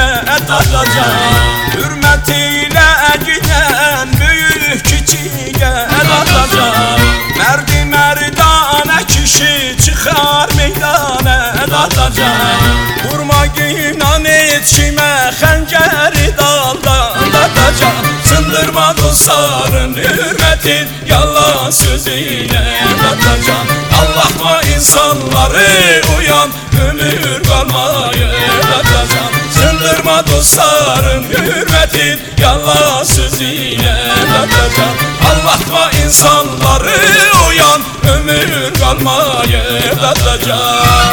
dadacan. Hürmetiyle giden büyük küçüğe dadacan. Merdi merdane kişi çıkar meydana dadacan. Vurmak inan içime xəncəri daldan dadacan. Sındırma dostların hürmetin yalan sözüyle dadacan. Allah'ma insanları uyan ömür kalmayı dadacan. Sındırma dostların hürmetin yalan sözüyle dadacan. Allah'ma insanları uyan ömür kalmayı dadacan.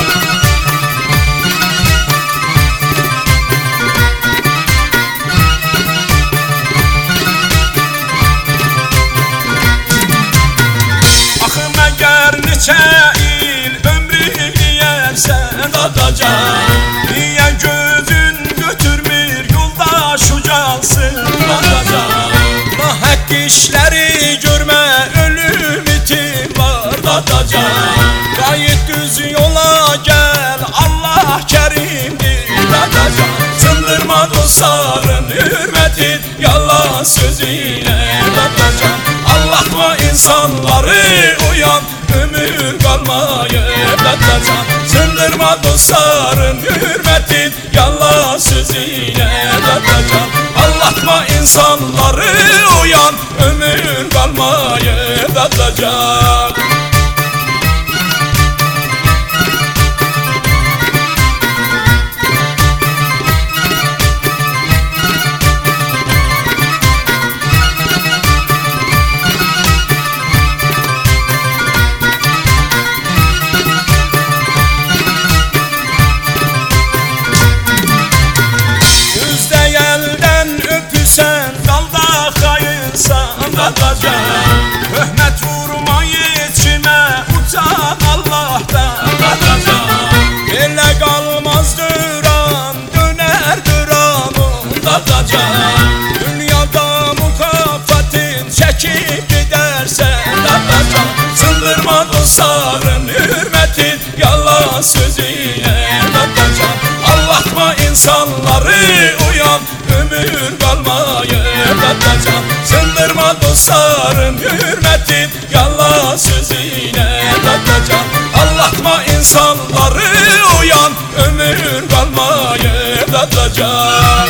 Neçə il ömrü yiyərsən dadacan. Niyə gözün götürmür yoldaş ucalsın dadacan. Nahəq işləri görmə ölüm itim var dadacan. Qayıt düz yola gəl Allah kərimdir dadacan. Sındırma dostların hürmətin yalan sözüyle dadacan. Allah'ma insanları uyan ömür kalmayı dadacan. Sındırma dostların hürmetin yalan sözüyle dadacan. Allah'ma insanları uyan ömür kalmayı dadacan. Höhmət vurmayı içimə uçan Allah'tan dadacan. Elə qalmaz duran döner duranım dadacan. Dünyada mükafatın çekip gidersen dadacan. Sındırma dostların hürmetin yalan sözüyle dadacan. Allah'ma insanları uyan ömür kalmayı dadacan. Sındırma dostların hürmetin yalan sözüyle dadacan. Allah'ma insanları uyan ömür kalmayı dadacan.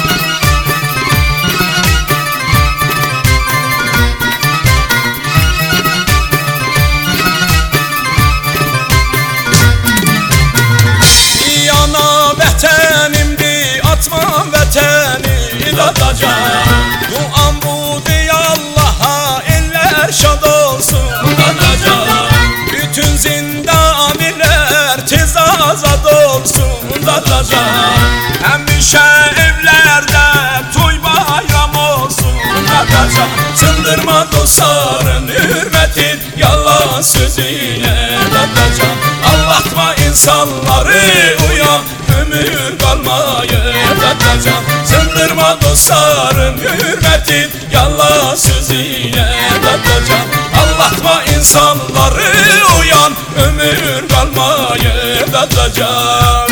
Yana vətənimdir atmam vətəni dadacan. Duam budur Allah'a eller şad olsun dadacan. Bütün zindanilər tez azad olsun dadacan. Həmişə evlərdə toy bayram olsun dadacan. Sındırma dostların hürmetin yalan sözüyle dadacan. Allah'ma insanları uyan ömür kalmayı dadacan. Sındırma dostların hürmetin yalan sözüyle dadacan. Allah'ma insanları uyan ömür kalmayı dadacan.